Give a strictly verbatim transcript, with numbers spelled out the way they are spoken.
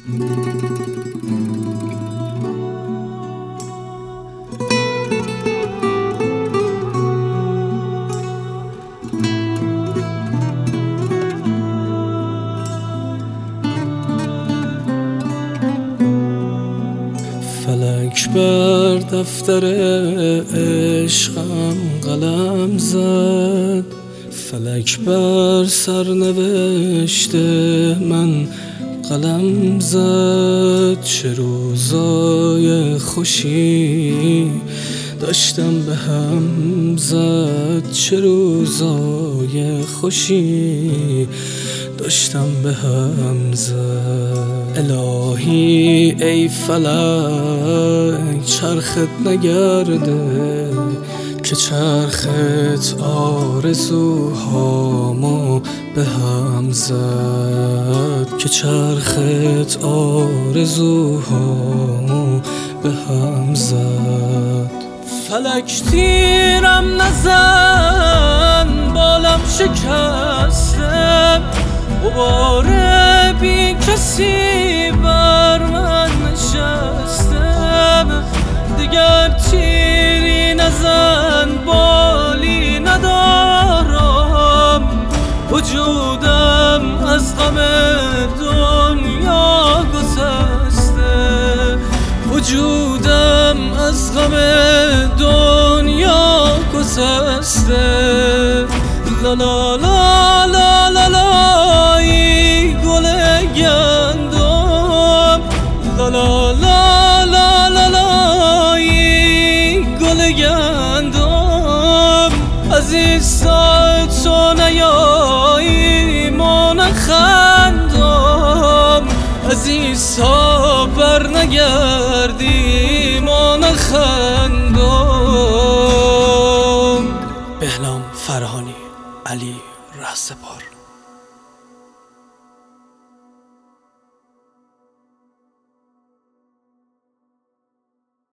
فلک بر دفتر عشقم قلم زد، فلک بر سرنوشت من قلم زد. چه روزای خوشی داشتم به هم زد، چه روزای خوشی داشتم به هم زد. الهی ای فلک چرخت نگرده که چرخت آرزوهامو به هم زد، که چرخت آرزوهامو به هم زد. فلک تیرم نزن بالم شکسته، غبار بی کسی بر من نشسته. دیگر تیری نزن بالی ندارم، وجودم از غم دنیا گسسته، وجودم از غم دنیا گسسته. لا لا لا لا لا لا ای گل گندم، لا لا لا لا لا لا ای گل گندم. عزیز تا تو نیایی ما نخندم، عزیز تا بر نگردی ما نخندم. بهنام فرهانی، علی رهسپار.